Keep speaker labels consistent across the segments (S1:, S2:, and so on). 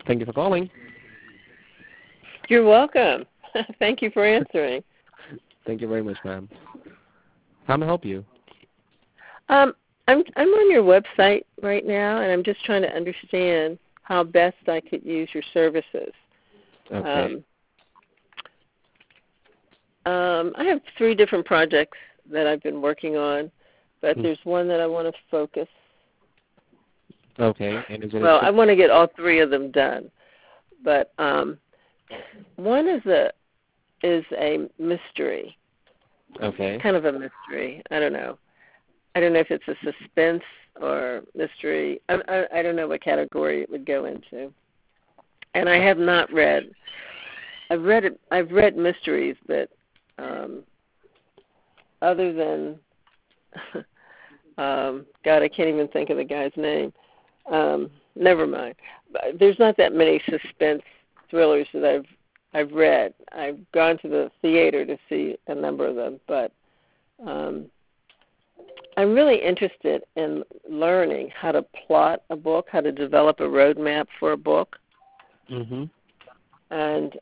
S1: Thank you for calling.
S2: You're welcome. Thank you for answering.
S1: Thank you very much, ma'am. How may I help you?
S2: I'm on your website right now, and I'm just trying to understand how best I could use your services.
S1: Okay.
S2: I have 3 different projects that I've been working on, but there's one that I want to focus.
S1: Okay. And is it
S2: I want to get all 3 of them done, but one is a mystery.
S1: Okay.
S2: Kind of a mystery. I don't know if it's a suspense or mystery. I don't know what category it would go into. And I have not read. I've read mysteries, but other than God, I can't even think of the guy's name. Never mind. There's not that many suspense thrillers that I've read. I've gone to the theater to see a number of them, but I'm really interested in learning how to plot a book, how to develop a roadmap for a book.
S1: Mhm.
S2: And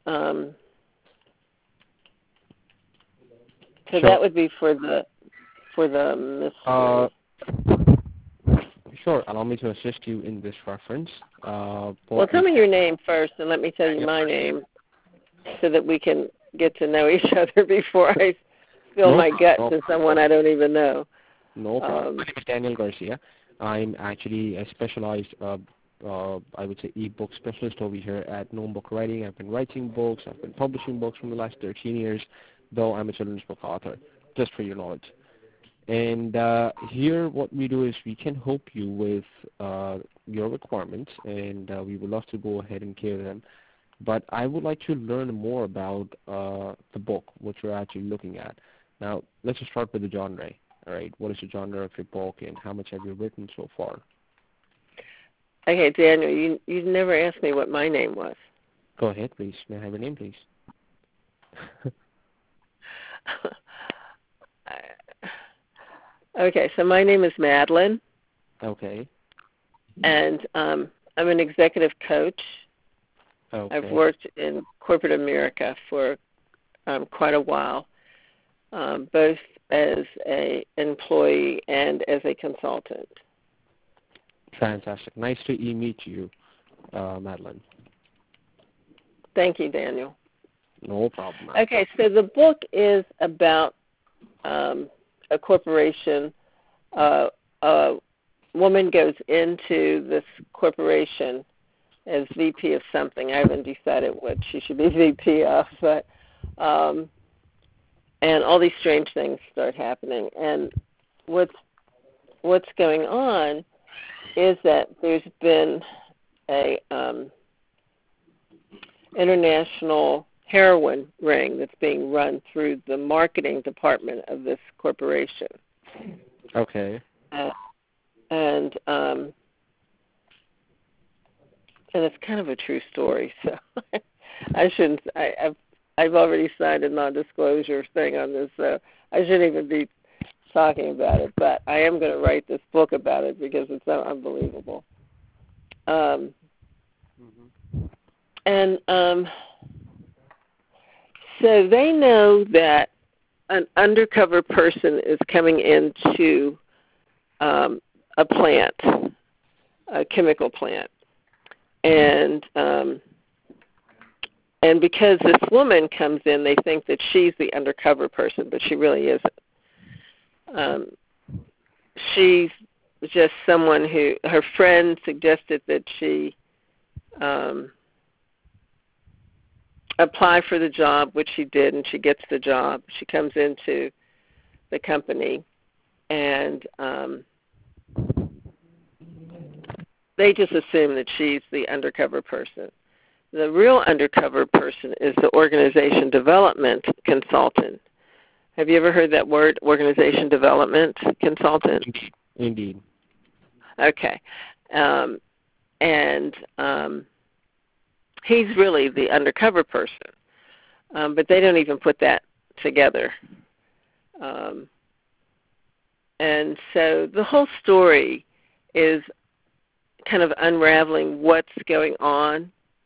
S2: so
S1: Sure.
S2: that would be for the mystery.
S1: Sure. Allow me to assist you in this reference.
S2: Well, tell me your name first, and let me tell you my name, so that we can get to know each other before I spill my guts to someone I don't even know.
S1: No problem. My name is Daniel Garcia. I'm actually a specialized, I would say, e-book specialist over here at Gnome Book Writing. I've been writing books. I've been publishing books for the last 13 years, though I'm a children's book author, just for your knowledge. And here what we do is we can help you with your requirements, and we would love to go ahead and clear them. But I would like to learn more about the book, what you're actually looking at. Now, let's just start with the genre. All right, what is the genre of your book, and how much have you written so far?
S2: Okay, Daniel, you never asked me what my name was.
S1: Go ahead, please. May I have your name, please?
S2: Okay, so my name is Madeline.
S1: Okay.
S2: And I'm an executive coach.
S1: Okay.
S2: I've worked in corporate America for quite a while, both as an employee and as a consultant.
S1: Fantastic. Nice to meet you, Madeline.
S2: Thank you, Daniel.
S1: No problem.
S2: Okay, so the book is about a corporation. A woman goes into this corporation as VP of something. I haven't decided what she should be VP of, but and all these strange things start happening. And what's going on is that there's been a international heroin ring that's being run through the marketing department of this corporation.
S1: Okay.
S2: And it's kind of a true story, so I shouldn't. I've already signed a non-disclosure thing on this, so I shouldn't even be talking about it. But I am going to write this book about it because it's so unbelievable. And so they know that an undercover person is coming into a plant, a chemical plant. And because this woman comes in, they think that she's the undercover person, but she really isn't. She's just someone who, her friend suggested that she apply for the job, which she did, and she gets the job. She comes into the company, and they just assume that she's the undercover person. The real undercover person is the organization development consultant. Have you ever heard that word, organization development consultant?
S1: Indeed.
S2: Okay. He's really the undercover person, but they don't even put that together. And so the whole story is kind of unraveling what's going on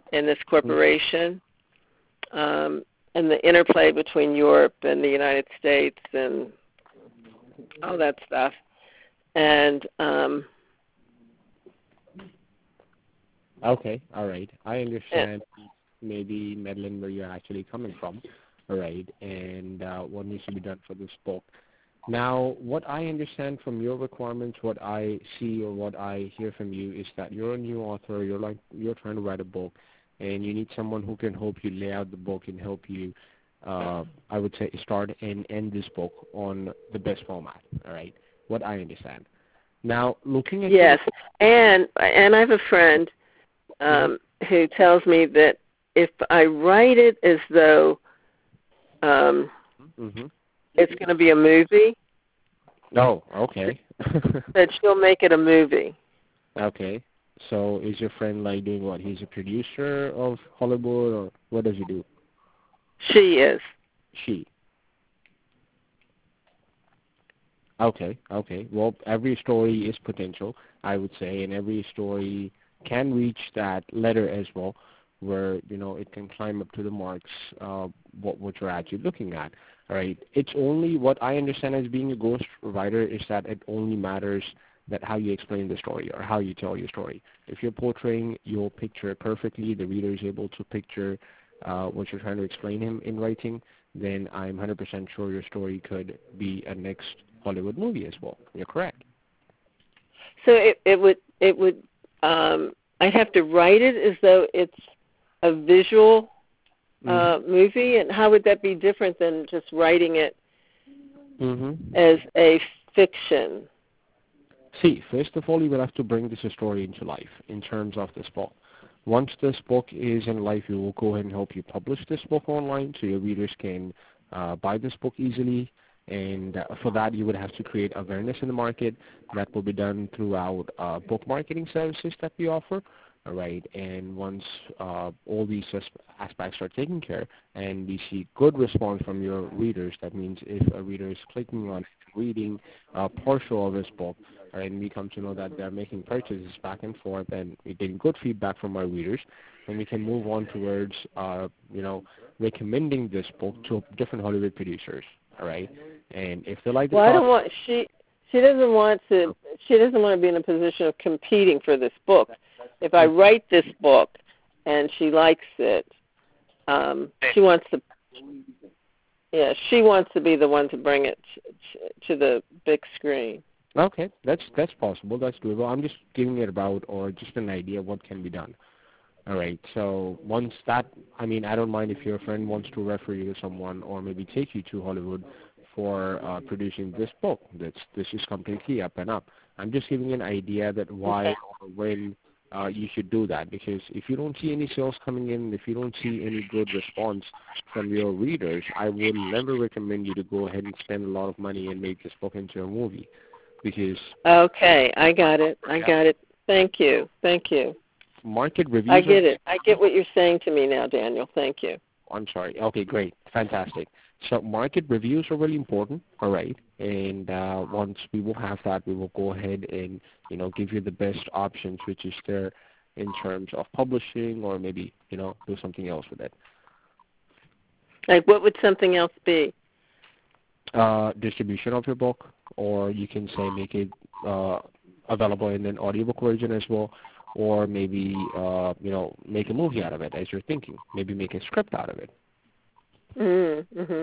S2: in this corporation, and the interplay between Europe and the United States and all that stuff. And
S1: okay, all right. I understand maybe, Madeline, where you're actually coming from, all right, and what needs to be done for this book. Now, what I understand from your requirements, what I see or what I hear from you is that you're a new author, you're trying to write a book, and you need someone who can help you lay out the book and help you, I would say, start and end this book on the best format, all right, what I understand. Now, looking at
S2: yes, and I have a friend who tells me that if I write it as though it's going to be a movie,
S1: oh, okay,
S2: that she'll make it a movie.
S1: okay. So is your friend like doing what? He's a producer of Hollywood, or what does he do?
S2: She is.
S1: She. Okay, okay. Well, every story is potential, I would say, and every story can reach that letter as well, where, you know, it can climb up to the marks, what you're actually looking at. All right. It's only what I understand as being a ghost writer is that it only matters that how you explain the story or how you tell your story. If you're portraying your picture perfectly, the reader is able to picture what you're trying to explain him in writing, then I'm 100% sure your story could be a next Hollywood movie as well. You're correct.
S2: So it would I'd have to write it as though it's a visual movie, and how would that be different than just writing it as a fiction?
S1: See, first of all, you will have to bring this story into life in terms of this book. Once this book is in life, we will go ahead and help you publish this book online so your readers can buy this book easily. And for that, you would have to create awareness in the market. That will be done throughout book marketing services that we offer. All right. And once all these aspects are taken care and we see good response from your readers, that means if a reader is clicking on reading a partial of this book, and we come to know that they're making purchases back and forth and we're getting good feedback from our readers, then we can move on towards, recommending this book to different Hollywood producers. All right. And if they like the
S2: I don't want she doesn't want to be in a position of competing for this book. If I write this book and she likes it, she wants to be the one to bring it to the big screen.
S1: Okay, that's possible. That's doable. I'm just giving it about or just an idea of what can be done. All right. So once that, I mean, I don't mind if your friend wants to refer you to someone or maybe take you to Hollywood for producing this book. This is completely up and up. I'm just giving an idea that why or when you should do that, because if you don't see any sales coming in, if you don't see any good response from your readers, I would never recommend you to go ahead and spend a lot of money and make this book into a movie. Because
S2: okay, I got it. Thank you.
S1: Market reviews.
S2: I get it. I get what you're saying to me now, Daniel. Thank you.
S1: I'm sorry. Okay, great. Fantastic. So market reviews are really important, all right? And once we will have that, we will go ahead and, give you the best options, which is there in terms of publishing or maybe, do something else with it.
S2: Like what would something else be?
S1: Distribution of your book, or you can say make it available in an audiobook version as well, or maybe, make a movie out of it as you're thinking. Maybe make a script out of it.
S2: Mm-hmm.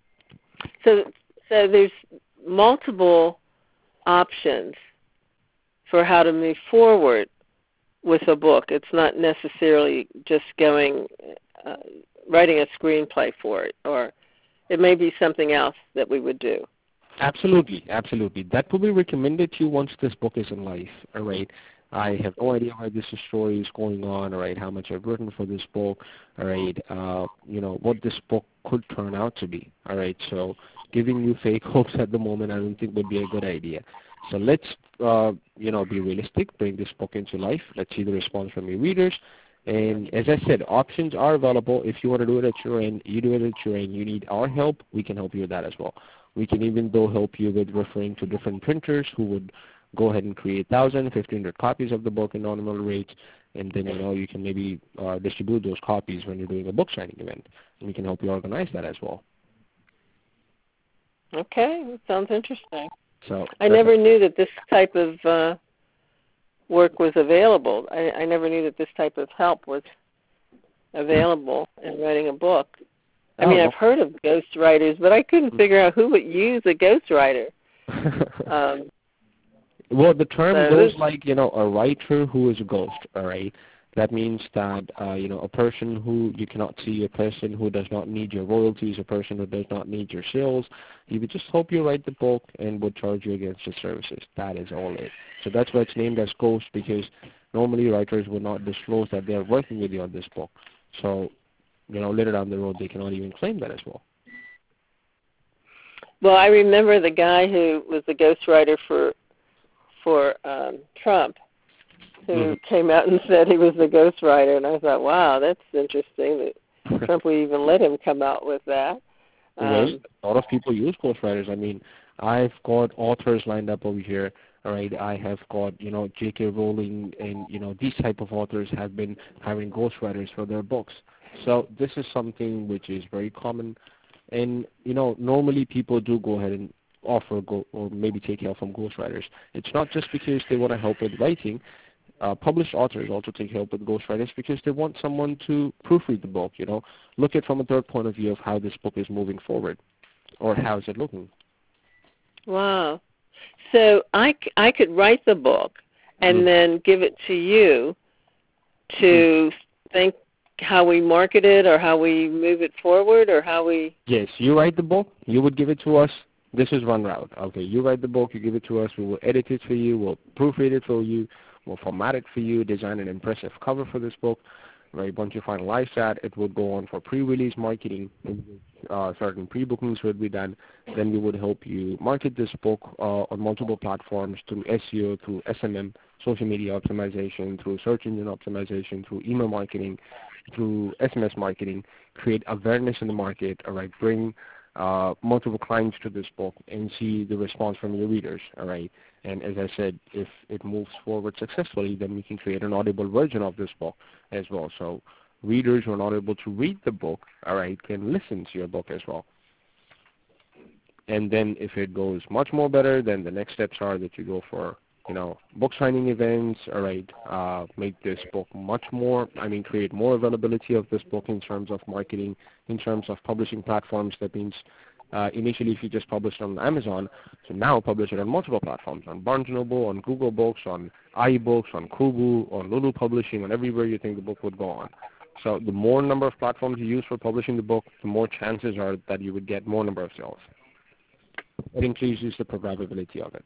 S2: So there's multiple options for how to move forward with a book. It's not necessarily just writing a screenplay for it, or it may be something else that we would do.
S1: Absolutely. That will be recommended to you once this book is in life, all right? I have no idea why this story is going on, all right, how much I've written for this book, all right, what this book could turn out to be, all right? So giving you fake hopes at the moment I don't think would be a good idea. So let's, be realistic, bring this book into life. Let's see the response from your readers. And as I said, options are available. If you want to do it at your end, you do it at your end. You need our help, we can help you with that as well. We can even help you with referring to different printers who would go ahead and create 1,000, 1,500 copies of the book in nominal rates, and then, you can maybe distribute those copies when you're doing a book signing event, and we can help you organize that as well.
S2: Okay, that sounds interesting.
S1: So
S2: I never knew that this type of work was available. I never knew that this type of help was available in writing a book. I mean, I've heard of ghostwriters, but I couldn't figure out who would use a ghostwriter.
S1: Well, the term goes like, a writer who is a ghost, all right? That means that, a person who you cannot see, a person who does not need your royalties, a person who does not need your sales. He would just help you write the book and would charge you against your services. That is all it. So that's why it's named as ghost, because normally writers would not disclose that they're working with you on this book. So, later down the road, they cannot even claim that as well.
S2: Well, I remember the guy who was the ghostwriter for Trump, who came out and said he was the ghostwriter, and I thought, wow, that's interesting that Trump would even let him come out with that.
S1: Well, a lot of people use ghostwriters. I mean, I've got authors lined up over here. All right, I have got, J.K. Rowling, and, these type of authors have been having ghostwriters for their books. So this is something which is very common. And, normally people do go ahead and offer or maybe take help from ghostwriters. It's not just because they want to help with writing. Published authors also take help with ghostwriters because they want someone to proofread the book, look at from a third point of view of how this book is moving forward, or how is it looking.
S2: Wow. So I could write the book and then give it to you to think how we market it or how we move it forward or how we...
S1: Yes, you write the book, you would give it to us. This is one route. Okay, you write the book, you give it to us, we will edit it for you, we'll proofread it for you, we'll format it for you, design an impressive cover for this book. Right, once you finalize that, it would go on for pre-release marketing. Certain pre-bookings would be done. Then we would help you market this book on multiple platforms through SEO, through SMM, social media optimization, through search engine optimization, through email marketing, through SMS marketing, create awareness in the market, all right, bring multiple clients to this book and see the response from your readers, all right. And as I said, if it moves forward successfully, then we can create an audible version of this book as well. So readers who are not able to read the book, all right, can listen to your book as well. And then if it goes much more better, then the next steps are that you go for, book signing events, all right, make this book much more, create more availability of this book in terms of marketing, in terms of publishing platforms. That means initially if you just published on Amazon, so now publish it on multiple platforms, on Barnes & Noble, on Google Books, on iBooks, on Kobo, on Lulu Publishing, on everywhere you think the book would go on. So the more number of platforms you use for publishing the book, the more chances are that you would get more number of sales. It increases the probability of it.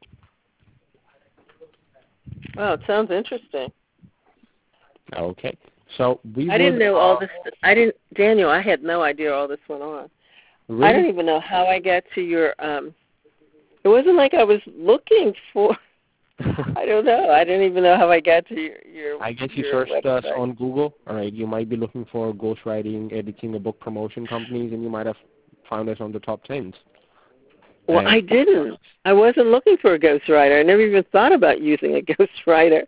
S2: Wow, it sounds interesting.
S1: Okay. So
S2: I didn't know all this. Daniel, I had no idea all this went on.
S1: Really?
S2: I don't even know how I got to your, it wasn't like I was looking for, I don't know. I didn't even know how I got to your
S1: I guess you
S2: your
S1: searched
S2: website.
S1: us on Google. All right. You might be looking for ghostwriting, editing, or book promotion companies, and you might have found us on the top 10s.
S2: Well, I didn't. I wasn't looking for a ghostwriter. I never even thought about using a ghostwriter.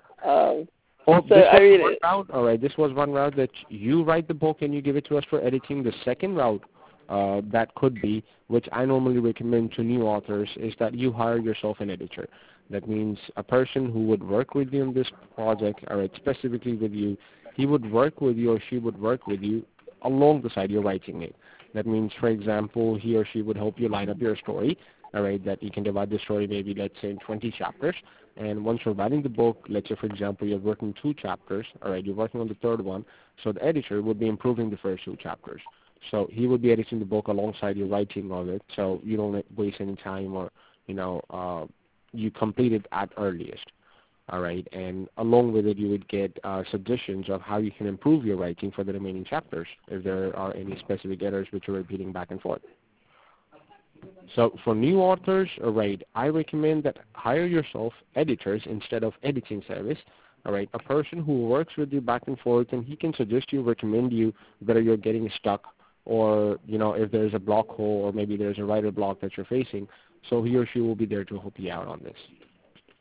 S1: Route. All right, this was one route that you write the book and you give it to us for editing. The second route that could be, which I normally recommend to new authors, is that you hire yourself an editor. That means a person who would work with you on this project, all right, specifically with you, he would work with you or she would work with you along the side you're writing it. That means, for example, he or she would help you line up your story, all right, that you can divide the story maybe, let's say, in 20 chapters. And once you're writing the book, let's say, for example, you're working 2 chapters, all right, you're working on the third one, so the editor would be improving the first 2 chapters. So he would be editing the book alongside your writing of it, so you don't waste any time or, you complete it at earliest. All right, and along with it, you would get suggestions of how you can improve your writing for the remaining chapters if there are any specific errors which are repeating back and forth. So for new authors, all right, I recommend that hire yourself editors instead of editing service. All right, a person who works with you back and forth, and he can suggest you, recommend you, whether you're getting stuck or, if there's a block hole or maybe there's a writer block that you're facing. So he or she will be there to help you out on this.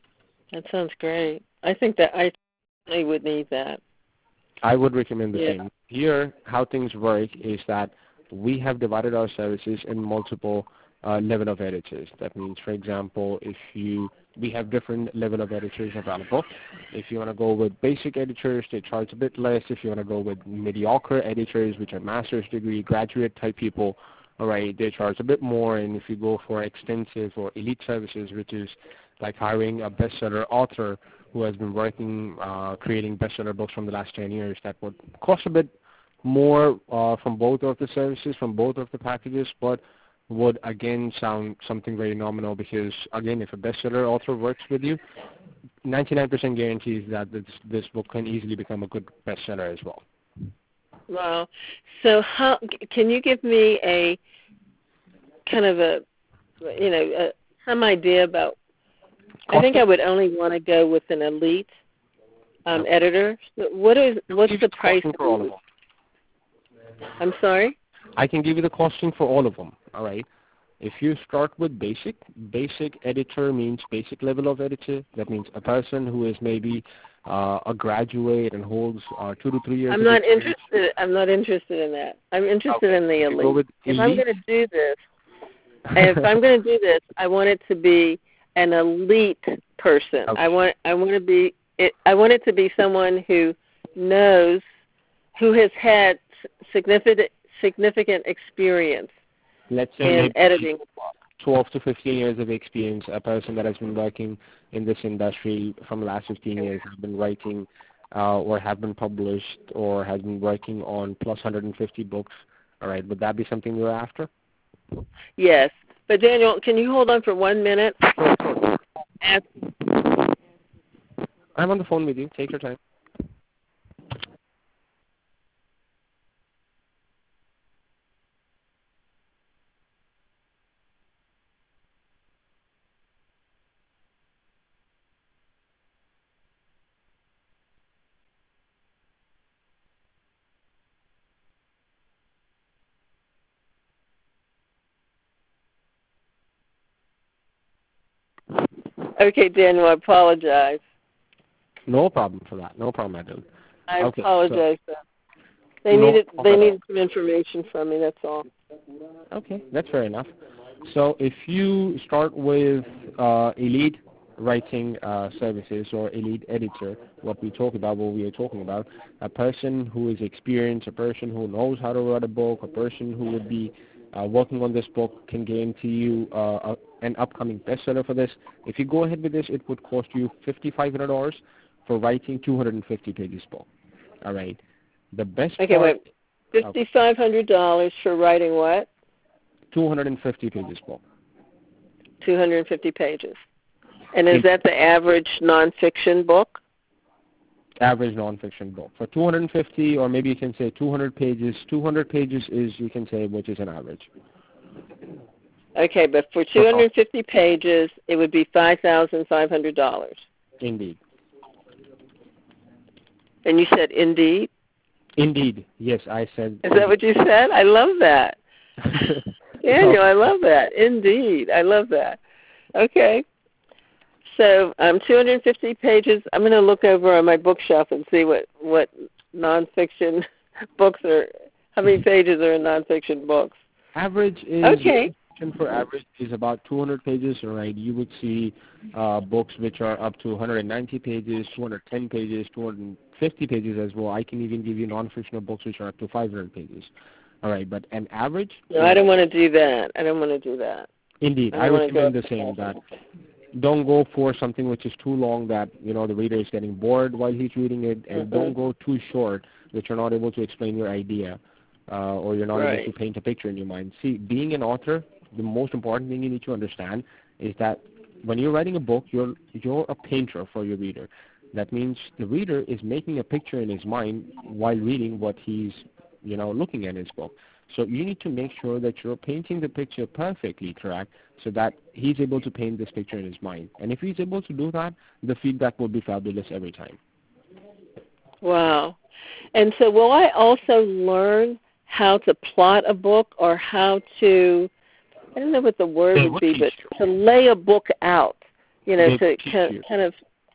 S2: That sounds great. I think that I would need that.
S1: I would recommend the same. Here, how things work is that we have divided our services in multiple level of editors. That means, for example, we have different level of editors available. If you want to go with basic editors, they charge a bit less. If you want to go with mediocre editors, which are master's degree, graduate type people, all right, they charge a bit more. And if you go for extensive or elite services, which is like hiring a bestseller author who has been working, creating bestseller books from the last 10 years, that would cost a bit more from both of the services, from both of the packages, but would again sound something very nominal because, again, if a bestseller author works with you, 99% guarantees that this book can easily become a good bestseller as well.
S2: Wow. So how can you give me a kind of some idea about, I think I would only want to go with an elite editor. So what's the price
S1: for all of them?
S2: I'm sorry?
S1: I can give you the costing for all of them, all right? If you start with basic editor means basic level of editor. That means a person who is maybe a graduate and holds 2 to 3 years
S2: I'm not interested in that. I'm interested in the elite. If I'm going to do this, I want it to be an elite person.
S1: Okay.
S2: I want it to be someone who knows, who has had significant experience
S1: Let's say
S2: in editing.
S1: 12 to 15 years of experience, a person that has been working in this industry from the last 15 years, has been writing or have been published or has been working on plus 150 books. All right, would that be something you're after?
S2: Yes. But Daniel, can you hold on for 1 minute?
S1: I'm on the phone with you. Take your time.
S2: Okay, Daniel, I apologize.
S1: No problem for that. No problem, Adil.
S2: I apologize. They needed some information from me, that's all.
S1: Okay, that's fair enough. So if you start with elite writing services or elite editor, what we are talking about, a person who is experienced, a person who knows how to write a book, a person who would be working on this book can guarantee you an upcoming bestseller for this. If you go ahead with this, it would cost you $5,500 for writing 250 pages book. All right. The best part.
S2: Wait. $5,500 for writing what?
S1: 250 pages book.
S2: 250 pages. And is that the average nonfiction book?
S1: Average nonfiction book. For 250, or maybe you can say 200 pages. 200 pages is, you can say, which is an average.
S2: Okay, but for 250 pages, it would be $5,500.
S1: Indeed.
S2: And you said indeed?
S1: Indeed. Yes, I said.
S2: Is that what you said? I love that. Daniel, I love that. Indeed. I love that. Okay. So 250 pages. I'm going to look over on my bookshelf and see what nonfiction books are, how many pages are in nonfiction books.
S1: Average is,
S2: okay.
S1: For average is about 200 pages, right? You would see books which are up to 190 pages, 210 pages, 250 pages as well. I can even give you non-fictional books which are up to 500 pages. All right, but an average?
S2: No, I don't want to do that. I don't want to do that.
S1: Indeed, I recommend the same, that don't go for something which is too long that, the reader is getting bored while he's reading it, and don't go too short that you're not able to explain your idea or you're not able to paint a picture in your mind. See, being an author, the most important thing you need to understand is that when you're writing a book, you're a painter for your reader. That means the reader is making a picture in his mind while reading what he's, looking at his book. So you need to make sure that you're painting the picture perfectly correct so that he's able to paint this picture in his mind. And if he's able to do that, the feedback will be fabulous every time.
S2: Wow. And so will I also learn how to plot a book or how to, I don't know what the word would be, but to lay a book out, to kind of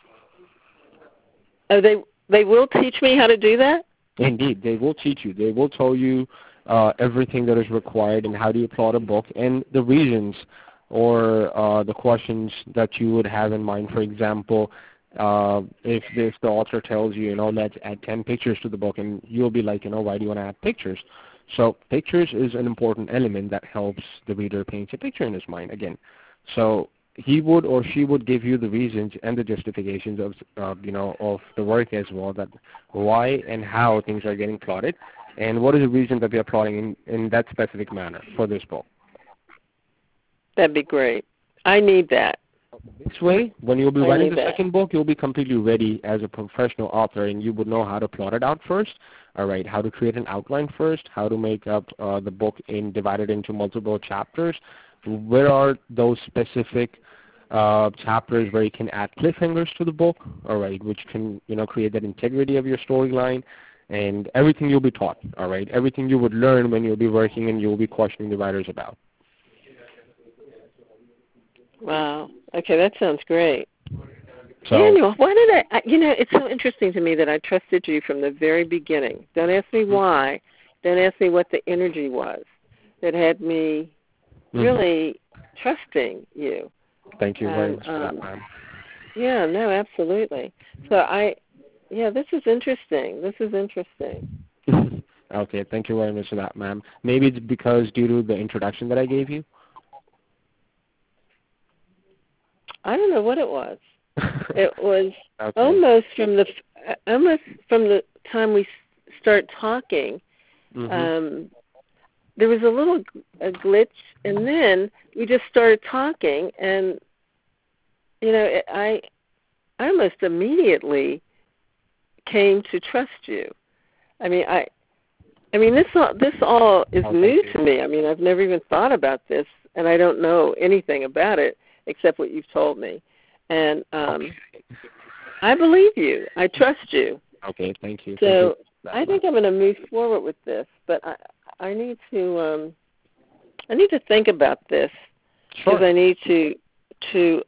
S2: Oh, they will teach me how to do that?
S1: Indeed, they will teach you. They will tell you everything that is required and how do you plot a book and the reasons or the questions that you would have in mind. For example, if the author tells you, let's add 10 pictures to the book, and you'll be like, why do you want to add pictures? So pictures is an important element that helps the reader paint a picture in his mind again. So he would or she would give you the reasons and the justifications of the work as well, that why and how things are getting plotted, and what is the reason that they are plotting in that specific manner for this book.
S2: That'd be great. I need that.
S1: This way, when you'll be writing the second book, you'll be completely ready as a professional author, and you would know how to plot it out first, all right, how to create an outline first, how to make up the book divided into multiple chapters, where are those specific chapters where you can add cliffhangers to the book, all right, which can, create that integrity of your storyline, and everything you'll be taught, all right, everything you would learn when you'll be working and you'll be questioning the writers about.
S2: Wow. Okay, that sounds great.
S1: So,
S2: Daniel, why did I, it's so interesting to me that I trusted you from the very beginning. Don't ask me why. Don't ask me what the energy was that had me really trusting you.
S1: Thank you very much for that, ma'am.
S2: Yeah, no, absolutely. So this is interesting. This is interesting.
S1: Okay, thank you very much for that, ma'am. Maybe it's because due to the introduction that I gave you?
S2: I don't know what it was. It was almost from the time we start talking. There was a glitch, and then we just started talking, and I almost immediately came to trust you. I mean, this all is new to me. I mean, I've never even thought about this, and I don't know anything about it except what you've told me. And I believe you. I trust you.
S1: Okay, thank you.
S2: So I think I'm going to move forward with this, but I need to think about this because I need to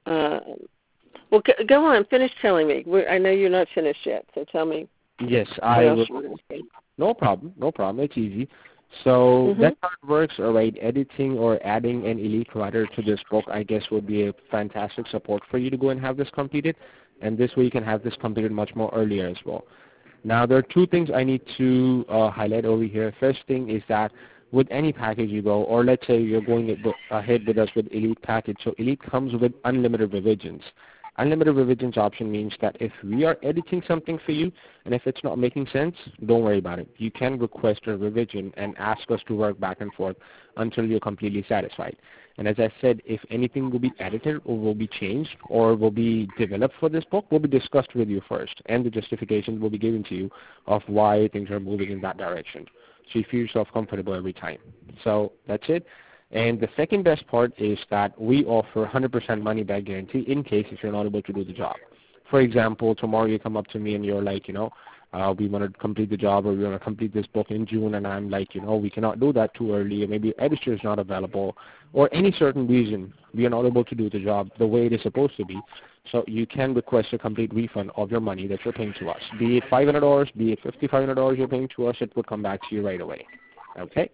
S2: well, go on. Finish telling me. I know you're not finished yet, so tell me.
S1: Yes, I will. No problem. It's easy. So that's how it works. All right, editing or adding an elite writer to this book, I guess, would be a fantastic support for you to go and have this completed. And this way you can have this completed much more earlier as well. Now, there are two things I need to highlight over here. First thing is that with any package you go, or let's say you're going ahead with us with Elite package. So Elite comes with unlimited revisions. Unlimited revisions option means that if we are editing something for you, and if it's not making sense, don't worry about it. You can request a revision and ask us to work back and forth until you're completely satisfied. And as I said, if anything will be edited or will be changed or will be developed for this book, will be discussed with you first, and the justifications will be given to you of why things are moving in that direction. So you feel yourself comfortable every time. So that's it. And the second best part is that we offer 100% money back guarantee in case if you're not able to do the job. For example, tomorrow you come up to me and you're like, we want to complete the job, or we want to complete this book in June, and I'm like, we cannot do that too early, or maybe editor is not available, or any certain reason we are not able to do the job the way it is supposed to be. So you can request a complete refund of your money that you're paying to us. Be it $500, be it $5,500 you're paying to us, it would come back to you right away. Okay?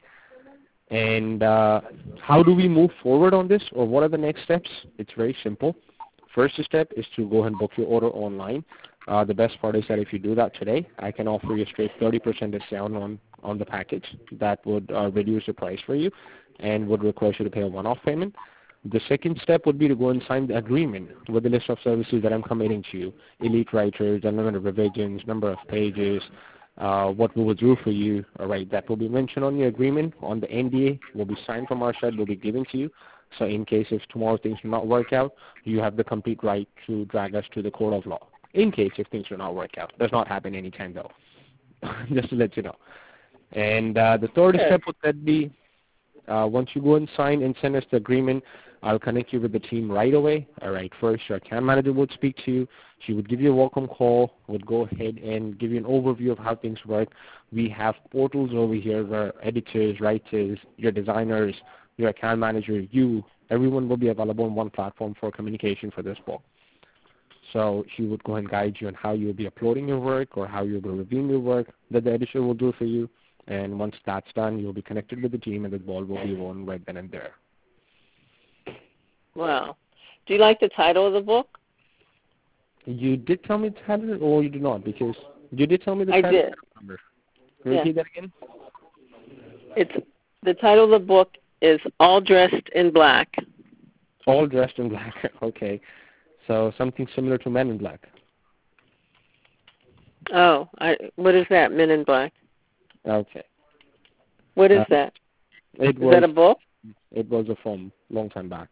S1: And how do we move forward on this, or what are the next steps? It's very simple. First step is to go ahead and book your order online. The best part is that if you do that today, I can offer you a straight 30% discount on the package. That would reduce the price for you and would require you to pay a one-off payment. The second step would be to go and sign the agreement with the list of services that I'm committing to you. Elite writers, unlimited revisions, number of pages, what we will do for you, all right, that will be mentioned on your agreement. On the NDA will be signed from our side, will be given to you. So in case if tomorrow things do not work out, you have the complete right to drag us to the court of law. In case if things do not work out. Does not happen anytime though, just to let you know. And the third step would then be once you go and sign and send us the agreement, I'll connect you with the team right away. All right, first your account manager would speak to you. She would give you a welcome call, would go ahead and give you an overview of how things work. We have portals over here where editors, writers, your designers, your account manager, everyone will be available on one platform for communication for this book. So she would go and guide you on how you'll be uploading your work or how you'll be reviewing your work that the editor will do for you. And once that's done, you'll be connected with the team and the ball will be won right then and there.
S2: Wow. Do you like the title of the book?
S1: You did tell me the title, or you did not? Because you did tell me the title.
S2: I did.
S1: Can you repeat that again?
S2: The title of the book is All Dressed in Black.
S1: All Dressed in Black. Okay. So something similar to Men in Black.
S2: Oh, what is that, Men in Black?
S1: Okay.
S2: What is that? Is that a book?
S1: It was a film, long time back.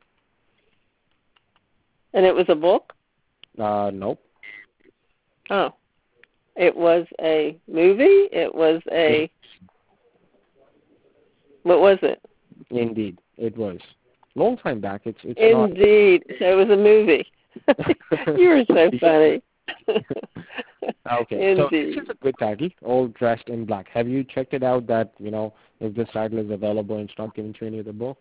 S2: And it was a book?
S1: Nope.
S2: Oh. It was a movie? It was a... What was it?
S1: Indeed, it was. Long time back. It's
S2: Indeed. So it was a movie. You were so funny.
S1: Okay.
S2: Indeed.
S1: So this is a good title, All Dressed in Black. Have you checked it out that, if this title is available and it's not given to any other book?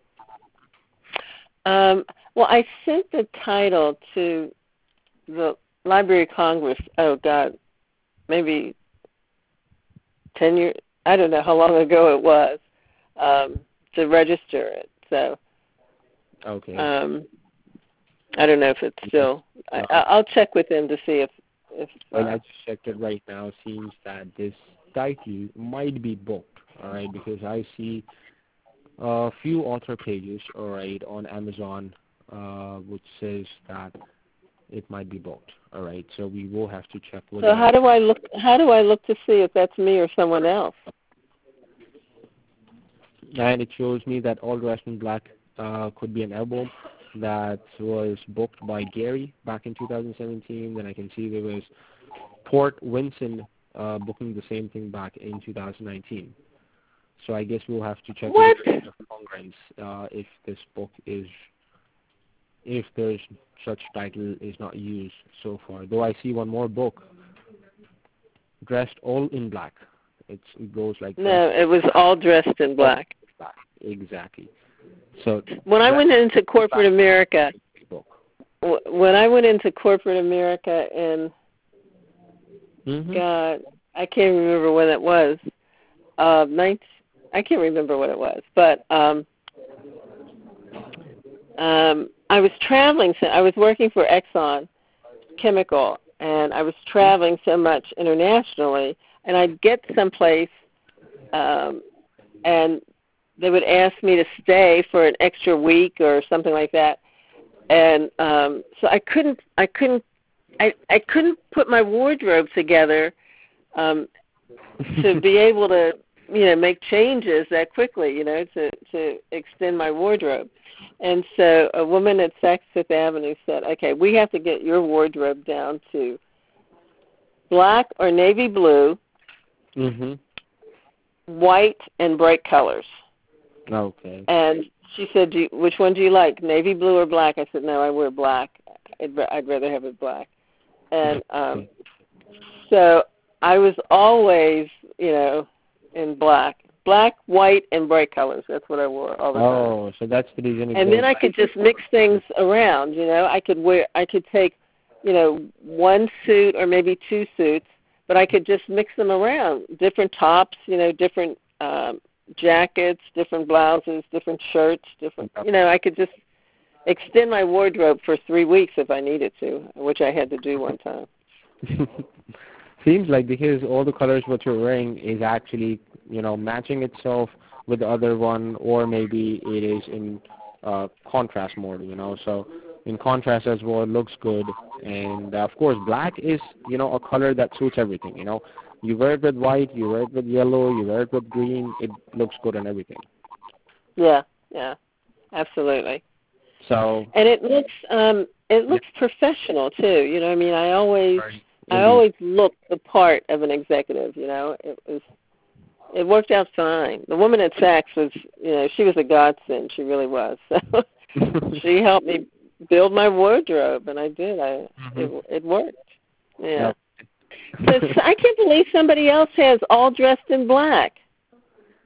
S2: Well, I sent the title to the Library of Congress, maybe 10 years, I don't know how long ago it was, to register it. So,
S1: okay.
S2: I don't know if it's still. I'll check with them to see if.
S1: Well, I just checked it right now. It seems that this title might be booked. All right, because I see a few author pages, all right, on Amazon, which says that it might be booked. All right, so we will have to check.
S2: So how do I look? How do I look to see if that's me or someone else?
S1: And it shows me that All Dressed in Black could be an album that was booked by Gary back in 2017. Then I can see there was Port Winston booking the same thing back in 2019. So I guess we'll have to check with the Congress if this book is, if there's such title is not used so far. Though I see one more book, Dressed All in Black. It goes like
S2: no, it was All Dressed in Black.
S1: Exactly. So
S2: when I went into corporate America, in God, I can't remember when it was. I can't remember what it was, but I was traveling. So I was working for Exxon Chemical, and I was traveling so much internationally, and I'd get someplace, and they would ask me to stay for an extra week or something like that, and so I couldn't put my wardrobe together to be able to make changes that quickly, to extend my wardrobe. And so a woman at Saks Fifth Avenue said, okay, we have to get your wardrobe down to black or navy blue, white, and bright colors.
S1: Okay.
S2: And she said, which one do you like, navy blue or black? I said, no, I wear black. I'd rather have it black. And so I was always, in black, white, and bright colors. That's what I wore all the time.
S1: Oh, so that's the reason.
S2: And then I could just mix things around. I could take, one suit or maybe two suits, but I could just mix them around. Different tops, different jackets, different blouses, different shirts, different. I could just extend my wardrobe for 3 weeks if I needed to, which I had to do one time.
S1: Seems like because all the colors what you're wearing is actually, matching itself with the other one, or maybe it is in contrast mode, So in contrast as well, it looks good. And, of course, black is, a color that suits everything, You wear it with white, you wear it with yellow, you wear it with green, it looks good on everything.
S2: Yeah, absolutely.
S1: So.
S2: And it looks professional too. I always look the part of an executive. It worked out fine. The woman at Saks was, she was a godsend. She really was. So she helped me build my wardrobe, and I did. It worked. Yeah. So I can't believe somebody else has All Dressed in Black.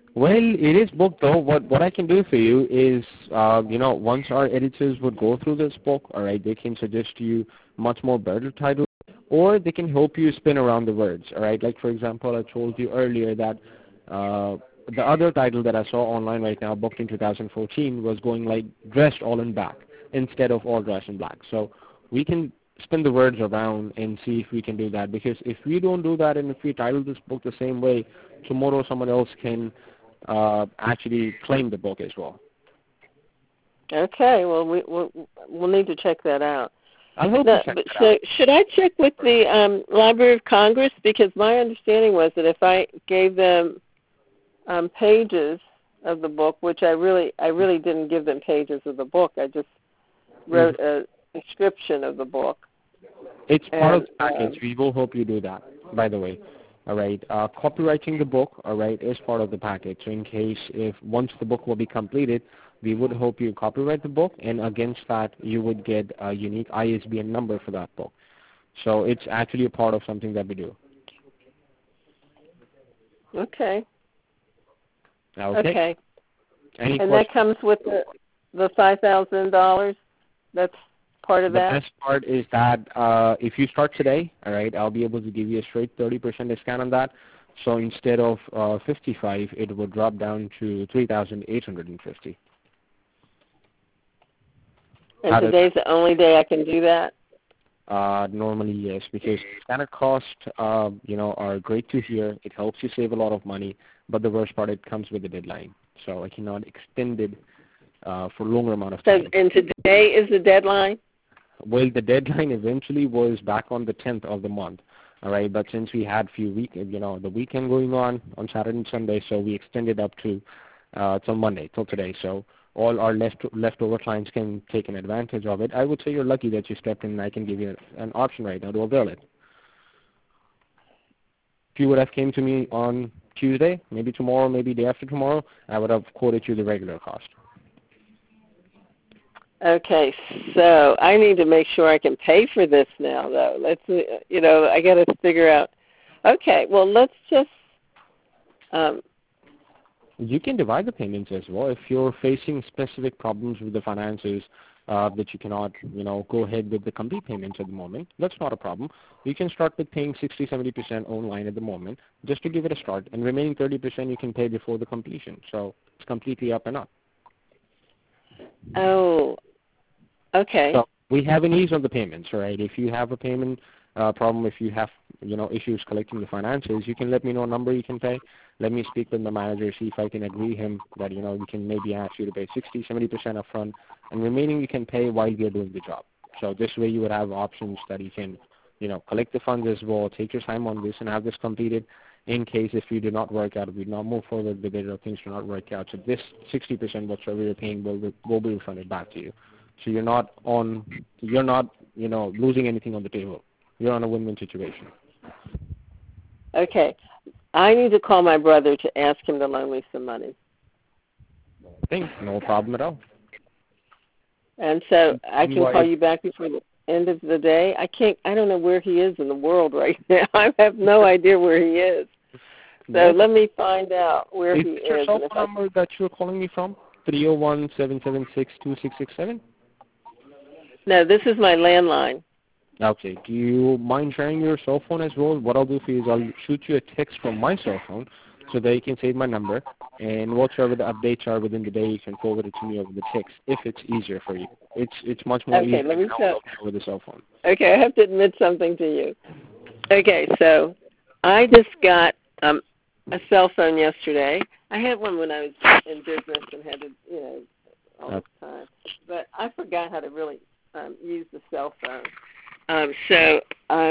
S1: Well, it is book though. What I can do for you is, once our editors would go through this book, all right, they can suggest to you much more better titles, or they can help you spin around the words, all right. Like for example, I told you earlier that the other title that I saw online right now, booked in 2014, was going like dressed all in black instead of all dressed in black. So we can spin the words around and see if we can do that. Because if we don't do that and if we title this book the same way, tomorrow someone else can actually claim the book as well.
S2: Okay, well, we'll need to check that out.
S1: I'll help you check that
S2: So
S1: out.
S2: should I check with the Library of Congress? Because my understanding was that if I gave them pages of the book, which I really didn't give them pages of the book. I just wrote a description of the book.
S1: It's part of the package. We will help you do that, by the way. All right. Copywriting the book, all right, is part of the package. So in case if once the book will be completed, we would help you copyright the book, and against that, you would get a unique ISBN number for that book. So it's actually a part of something that we do.
S2: Okay.
S1: Okay. Any
S2: and
S1: questions?
S2: That comes with the $5,000. That's part of that.
S1: The best part is that if you start today, all right, I'll be able to give you a straight 30% discount on that. So instead of 55, it would drop down to 3,850.
S2: And today's the only day I can do that?
S1: Normally, yes, because standard costs, are great to hear. It helps you save a lot of money, but the worst part, it comes with a deadline. So I cannot extend it for a longer amount of time.
S2: And today is the deadline?
S1: Well, the deadline eventually was back on the 10th of the month, all right. But since we had the weekend going on Saturday and Sunday, so we extended up to till Monday, till today. So all our leftover clients can take an advantage of it. I would say you're lucky that you stepped in, and I can give you an option right now to avail it. If you would have came to me on Tuesday, maybe tomorrow, maybe day after tomorrow, I would have quoted you the regular cost.
S2: Okay, so I need to make sure I can pay for this now, though. I got to figure out. Okay, well, let's just.
S1: You can divide the payments as well. If you're facing specific problems with the finances that you cannot, go ahead with the complete payments at the moment, that's not a problem. You can start with paying 60-70% online at the moment, just to give it a start, and remaining 30% you can pay before the completion. So it's completely up and up.
S2: Oh. Okay.
S1: So we have an ease on the payments, right? If you have a payment problem, if you have, issues collecting the finances, you can let me know a number you can pay. Let me speak with the manager, see if I can agree him that, we can maybe ask you to pay 60-70% up front, and remaining you can pay while we are doing the job. So this way you would have options that you can, collect the funds as well, take your time on this, and have this completed in case if you do not work out, if you do not move forward with it, or things do not work out. So this 60% whatsoever you're paying will be refunded back to you. So you're not losing anything on the table. You're on a win-win situation.
S2: Okay. I need to call my brother to ask him to loan me some money.
S1: No problem at all.
S2: And so I can call you back before the end of the day. I don't know where he is in the world right now. I have no idea where he is. So let me find out where he is.
S1: Is your cell phone number that you're calling me from 301-776-2667?
S2: No, this is my landline.
S1: Okay. Do you mind sharing your cell phone as well? What I'll do for you is I'll shoot you a text from my cell phone so that you can save my number. And whatever the updates are within the day, you can forward it to me over the text if it's easier for you. It's much more easier over the cell phone.
S2: Okay, I have to admit something to you. Okay, so I just got a cell phone yesterday. I had one when I was in business and had to, all the time. But I forgot how to really use the cell phone. So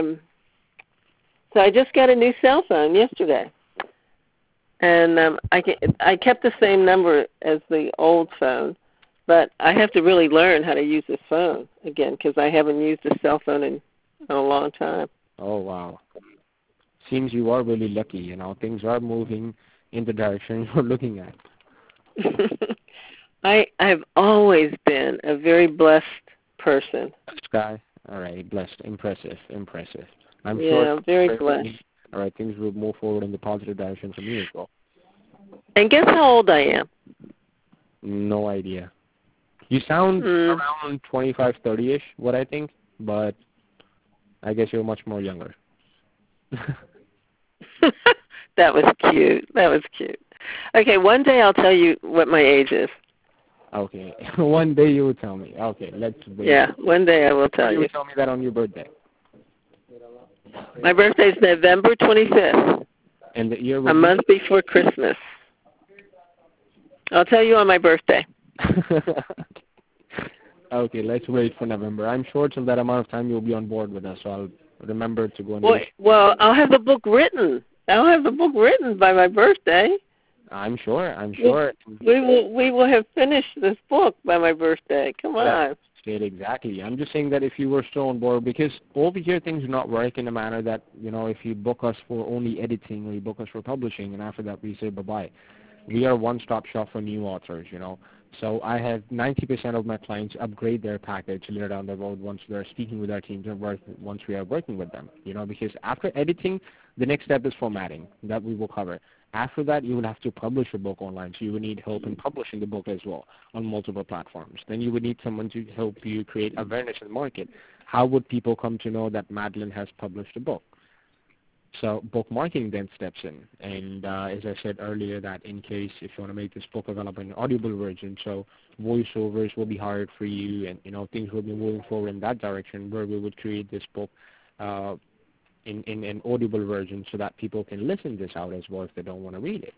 S2: I just got a new cell phone yesterday, and I kept the same number as the old phone, but I have to really learn how to use this phone again because I haven't used a cell phone in a long time.
S1: Oh wow! Seems you are really lucky. Things are moving in the direction you're looking at.
S2: I've always been a very blessed person.
S1: Sky. All right, blessed, impressive. I'm
S2: sure. Yeah, very blessed.
S1: All right, things will move forward in the positive direction for me as well.
S2: And guess how old I am?
S1: No idea. You sound around 25, 30-ish, what I think, but I guess you're much more younger.
S2: That was cute. That was cute. Okay, one day I'll tell you what my age is.
S1: Okay. One day you will tell me. Okay, let's wait.
S2: Yeah, one day I will tell
S1: You
S2: you.
S1: will tell me that on your birthday.
S2: My birthday's November 25th,
S1: And the year
S2: a
S1: will
S2: month before Christmas. I'll tell you on my birthday.
S1: Okay, let's wait for November. I'm sure till that amount of time you'll be on board with us, so I'll remember to go and
S2: Well, I'll have the book written. I'll have the book written by my birthday.
S1: I'm sure.
S2: We will have finished this book by my birthday. Come on.
S1: Exactly. I'm just saying that if you were still on board, because over here things do not work in a manner that, if you book us for only editing or you book us for publishing, and after that we say bye-bye. We are one-stop shop for new authors, So I have 90% of my clients upgrade their package later down the road once they're speaking with our teams and once we are working with them, because after editing, the next step is formatting that we will cover. After that, you will have to publish a book online, so you will need help in publishing the book as well on multiple platforms. Then you would need someone to help you create awareness in the market. How would people come to know that Madeline has published a book? So book marketing then steps in. And as I said earlier, that in case if you want to make this book available in an audible version, so voiceovers will be hired for you, and things will be moving forward in that direction where we would create this book in an audible version so that people can listen this out as well if they don't want to read it.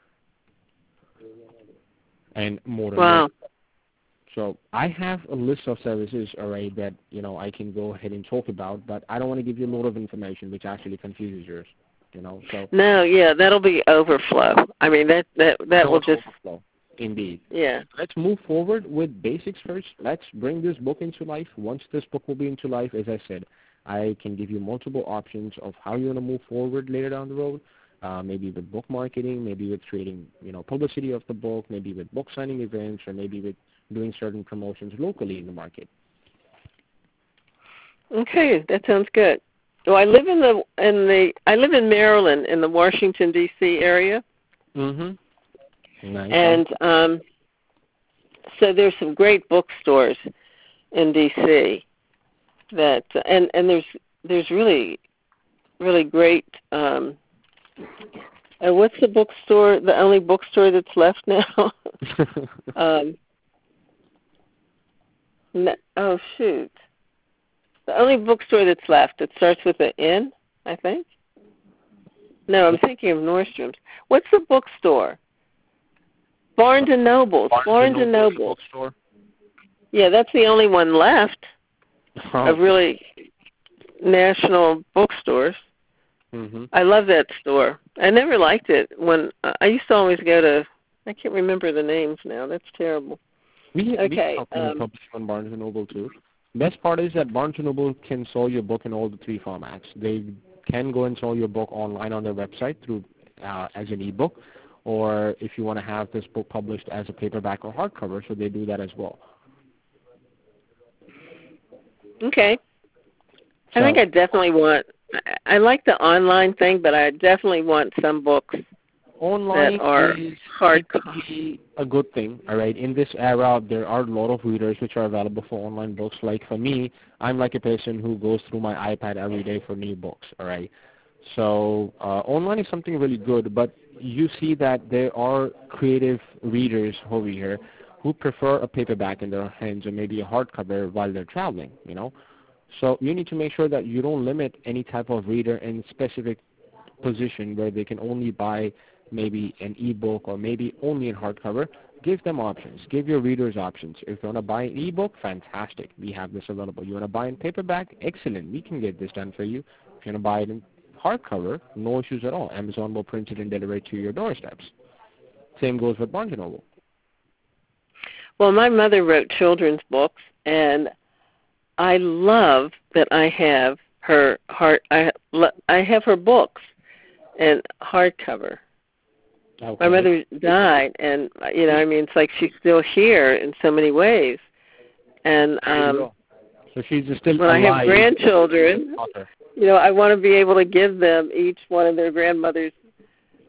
S1: And more than that. So I have a list of services, already that I can go ahead and talk about, but I don't want to give you a lot of information which actually confuses yours. So
S2: no, yeah, that'll be overflow. I mean that will just
S1: overflow. Indeed.
S2: Yeah.
S1: Let's move forward with basics first. Let's bring this book into life. Once this book will be into life, as I said, I can give you multiple options of how you want to move forward later down the road. Maybe with book marketing, maybe with creating, publicity of the book, maybe with book signing events, or maybe with doing certain promotions locally in the market.
S2: Okay, that sounds good. So I live I live in Maryland in the Washington D.C. area.
S1: Mhm. Nice.
S2: And so there's some great bookstores in D.C. that and there's really great. What's the bookstore? The only bookstore that's left now. Oh shoot! The only bookstore that's left. It starts with an N, I think. No, I'm thinking of Nordstrom's. What's the bookstore? Barnes and Noble. Barnes and Noble
S1: bookstore.
S2: Yeah, that's the only one left of really national bookstores.
S1: Mm-hmm.
S2: I love that store. I never liked it when I used to always go to. I can't remember the names now. That's terrible.
S1: We publish on Barnes & Noble too. Best part is that Barnes & Noble can sell your book in all the three formats. They can go and sell your book online on their website through as an ebook, or if you want to have this book published as a paperback or hardcover, so they do that as well.
S2: Okay. I think I definitely want. I like the online thing, but I definitely want some books.
S1: Online
S2: that are
S1: is
S2: hardcover.
S1: a good thing, all right? In this era, there are a lot of readers which are available for online books. Like for me, I'm like a person who goes through my iPad every day for new books, all right? So online is something really good, but you see that there are creative readers over here who prefer a paperback in their hands or maybe a hardcover while they're traveling, So you need to make sure that you don't limit any type of reader in specific position where they can only buy maybe an ebook or maybe only in hardcover. Give them options. Give your readers options. If you want to buy an ebook, fantastic. We have this available. You want to buy in paperback? Excellent. We can get this done for you. If you want to buy it in hardcover, no issues at all. Amazon will print it and deliver it to your doorsteps. Same goes with Barnes & Noble.
S2: Well, my mother wrote children's books, and I love that I have her I have her books in hardcover.
S1: Okay.
S2: My mother died, and it's like she's still here in so many ways. And
S1: so she's still
S2: when
S1: alive.
S2: I have grandchildren, I want to be able to give them each one of their grandmother's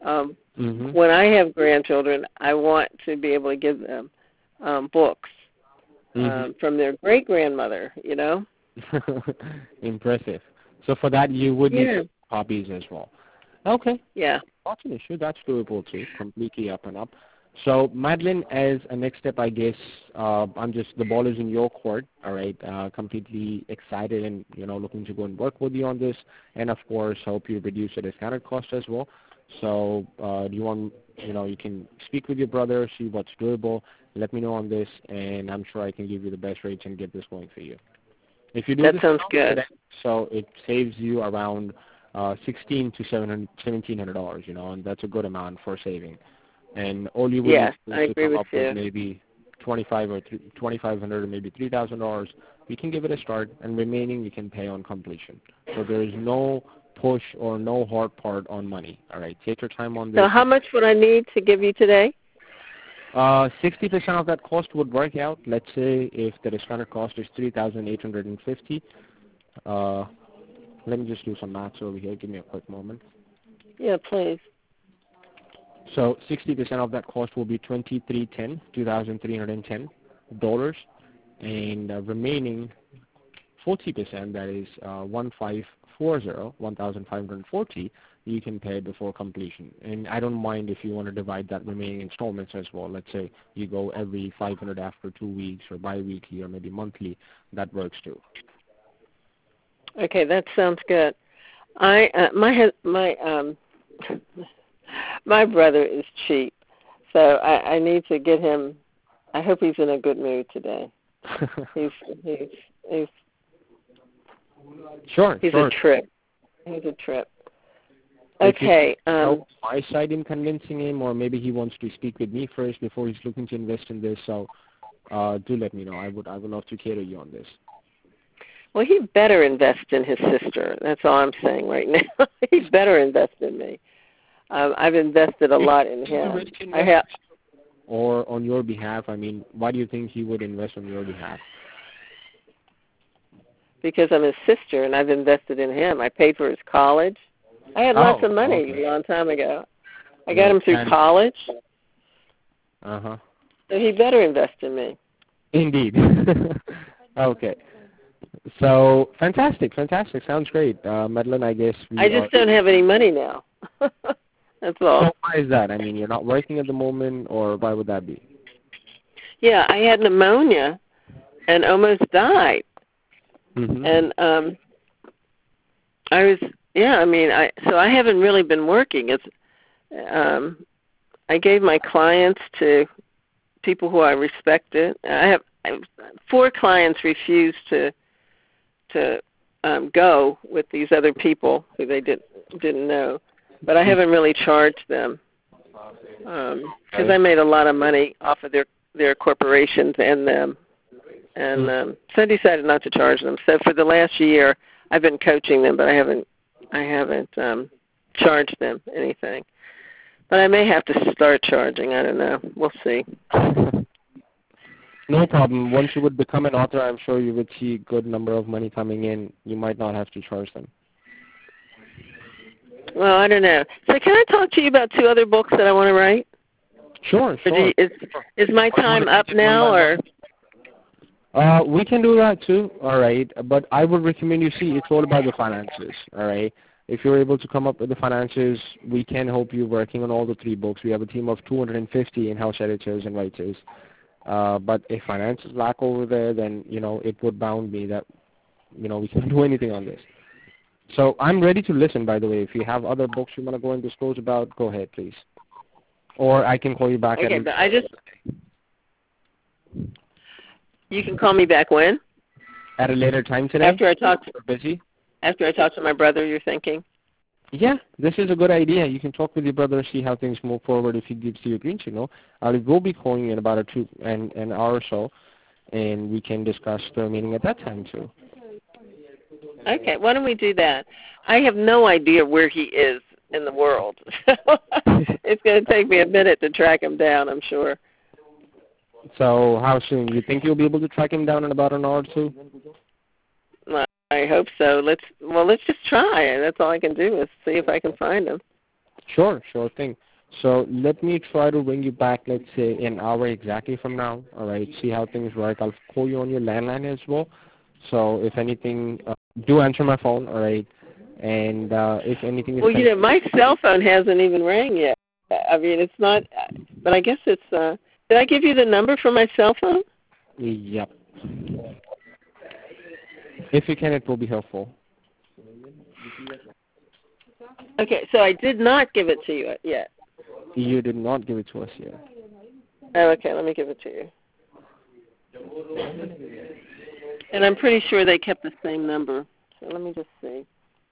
S2: When I have grandchildren, I want to be able to give them books from their great-grandmother, you know.
S1: Impressive. So for that, you would need copies as well. Okay.
S2: Yeah.
S1: Not an issue. That's doable too. Completely up and up. So Madeline, as a next step, I guess the ball is in your court. All right. Completely excited and looking to go and work with you on this, and of course help you reduce the discounted cost as well. So do you want you can speak with your brother, see what's doable. Let me know on this, and I'm sure I can give you the best rates and get this going for you. If you do
S2: that
S1: this
S2: sounds good.
S1: So it saves you around $1,600 to $1,700, and that's a good amount for saving. And all you would need is to come up with maybe $2,500 or maybe $3,000. You can give it a start, and remaining you can pay on completion. So there is no push or no hard part on money. All right, take your time on this.
S2: So how much would I need to give you today?
S1: 60% of that cost would work out. Let's say if the discounted cost is $3,850. Let me just do some maths over here. Give me a quick moment.
S2: Yeah, please.
S1: So 60% of that cost will be $2,310, and remaining 40%, that is $1,540, you can pay before completion. And I don't mind if you want to divide that remaining installments as well. Let's say you go every $500 after 2 weeks, or bi-weekly, or maybe monthly. That works too.
S2: Okay, that sounds good. My brother is cheap, so I need to get him. I hope he's in a good mood today. He's
S1: Sure.
S2: a trip. He's a trip. Okay.
S1: My side in convincing him, or maybe he wants to speak with me first before he's looking to invest in this. So do let me know. I would love to cater you on this.
S2: Well, he better invest in his sister. That's all I'm saying right now. He better invest in me. I've invested a lot in him. I have.
S1: Or on your behalf. I mean, why do you think he would invest on your behalf?
S2: Because I'm his sister, and I've invested in him. I paid for his college. I had lots of money a long time ago. I got him through college.
S1: Uh-huh.
S2: So he better invest in me.
S1: Indeed. Okay. So, fantastic. Sounds great. Madeline, I guess
S2: I just don't have any money now. That's all.
S1: So why is that? I mean, you're not working at the moment, or why would that be?
S2: Yeah, I had pneumonia and almost died.
S1: Mm-hmm.
S2: And I haven't really been working. I gave my clients to people who I respected. I have 4 clients refused to go with these other people who they didn't know, but I haven't really charged them because I made a lot of money off of their corporations and them, and so I decided not to charge them. So for the last year, I've been coaching them, but I haven't charged them anything. But I may have to start charging. I don't know. We'll see.
S1: No problem. Once you would become an author, I'm sure you would see a good number of money coming in. You might not have to charge them.
S2: Well, I don't know. So can I talk to you about 2 other books that I want to write?
S1: Sure.
S2: Is my time up now, or?
S1: We can do that too. All right. But I would recommend it's all about the finances. All right. If you're able to come up with the finances, we can help you working on all the 3 books. We have a team of 250 in-house editors and writers. But if finances lack over there, then, it would bound me that, we can't do anything on this. So I'm ready to listen, by the way. If you have other books you want to go and disclose about, go ahead, please. Or I can call you back.
S2: Okay, but you can call me back when?
S1: At a later time today?
S2: After I talk to my brother, you're thinking?
S1: Yeah, this is a good idea. You can talk with your brother, see how things move forward. If he gives you a green signal, I will be calling you in about an hour or so, and we can discuss the meeting at that time too.
S2: Okay, why don't we do that? I have no idea where he is in the world. It's going to take me a minute to track him down, I'm sure.
S1: So how soon? You think you'll be able to track him down in about an hour or 2?
S2: I hope so. Let's just try. That's all I can do is see if I can find him.
S1: Sure, sure thing. So let me try to ring you back, let's say, an hour exactly from now. All right, see how things work. I'll call you on your landline as well. So if anything, do answer my phone, all right? And if anything is...
S2: Well, my cell phone hasn't even rang yet. I mean, it's not, but I guess it's, did I give you the number for my cell phone?
S1: Yep. If you can, it will be helpful.
S2: Okay, so I did not give it to you yet.
S1: You did not give it to us yet.
S2: Oh, okay, let me give it to you. And I'm pretty sure they kept the same number. So let me just see.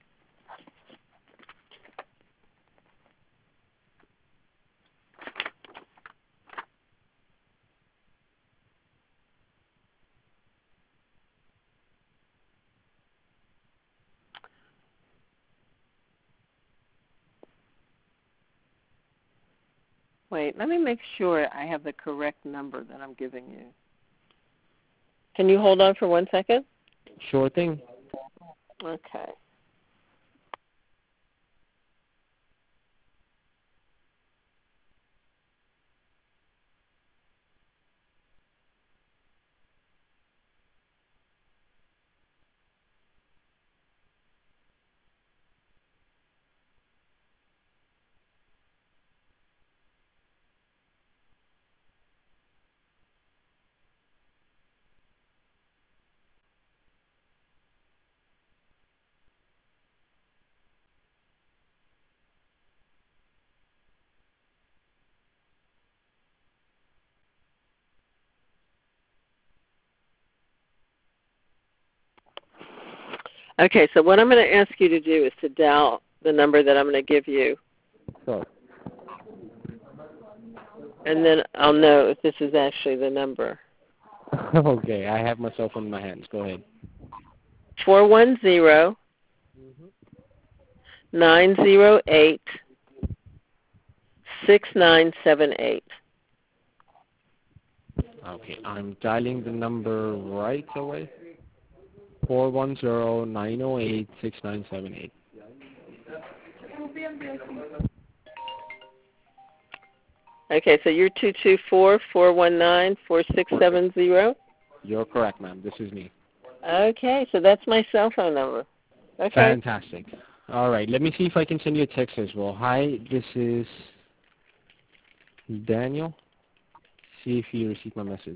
S2: Wait, let me make sure I have the correct number that I'm giving you. Can you hold on for 1 second?
S1: Sure thing.
S2: Okay. Okay, so what I'm going to ask you to do is to dial the number that I'm going to give you.
S1: Sure.
S2: And then I'll know if this is actually the number.
S1: Okay, I have my cell phone in my hands. Go ahead.
S2: 410 908 6978.
S1: Okay, I'm dialing the number right away. 410-908-6978.
S2: Okay, so you're 224-419-4670?
S1: You're correct, ma'am. This is me.
S2: Okay, so that's my cell phone number. Okay.
S1: Fantastic. All right, let me see if I can send you a text as well. Hi, this is Daniel. See if you received my message.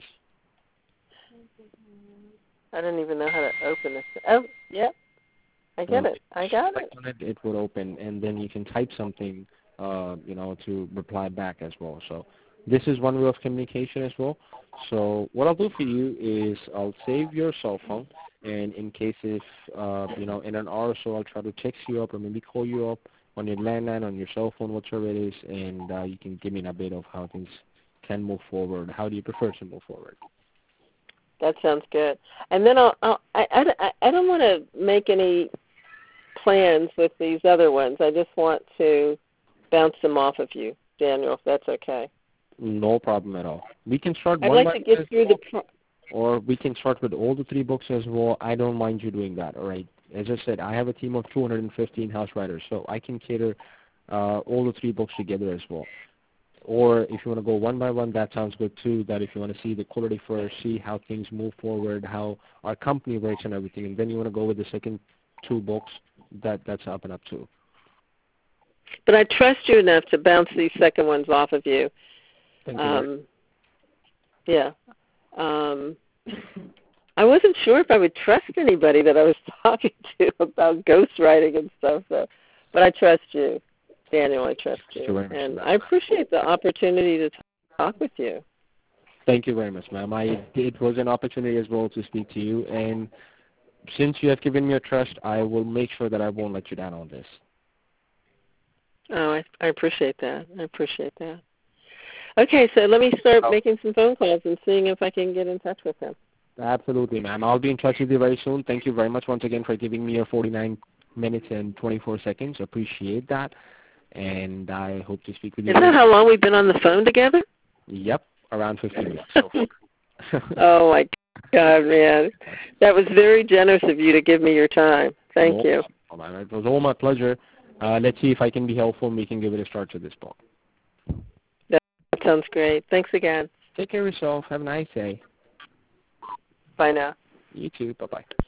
S2: I don't even know how to open this. Oh, yep. I get it. I got it.
S1: On it. It will open, and then you can type something, to reply back as well. So this is one way of communication as well. So what I'll do for you is I'll save your cell phone, and in case if, in an hour or so, I'll try to text you up or maybe call you up on your landline, on your cell phone, whatever it is, and you can give me an update of how things can move forward. How do you prefer to move forward?
S2: That sounds good. And then I don't want to make any plans with these other ones. I just want to bounce them off of you, Daniel, if that's okay.
S1: No problem at all. We can start
S2: I'd
S1: one
S2: like to get through the
S1: or we can start with all the 3 books as well. I don't mind you doing that, all right? As I said, I have a team of 215 house writers, so I can cater all the 3 books together as well. Or if you want to go one by one, that sounds good too, that if you want to see the quality first, see how things move forward, how our company works and everything, and then you want to go with the second 2 books, that's up and up too.
S2: But I trust you enough to bounce these second ones off of you.
S1: Thank you.
S2: Yeah. I wasn't sure if I would trust anybody that I was talking to about ghostwriting and stuff, so, but I trust you, Daniel. I trust you, and I appreciate the opportunity to talk with you.
S1: Thank you very much, ma'am. It was an opportunity as well to speak to you, and since you have given me your trust, I will make sure that I won't let you down on this.
S2: Oh, I appreciate that. I appreciate that. Okay, so let me start making some phone calls and seeing if I can get in touch with him.
S1: Absolutely, ma'am. I'll be in touch with you very soon. Thank you very much once again for giving me your 49 minutes and 24 seconds. Appreciate that, and I hope to speak with you.
S2: Is that how long we've been on the phone together?
S1: Yep, around 15 minutes so far.
S2: Oh, my God, man. That was very generous of you to give me your time. Thank you.
S1: It was all my pleasure. let's see if I can be helpful and we can give it a start to this book.
S2: That sounds great. Thanks again.
S1: Take care of yourself. Have a nice day.
S2: Bye now.
S1: You too. Bye-bye.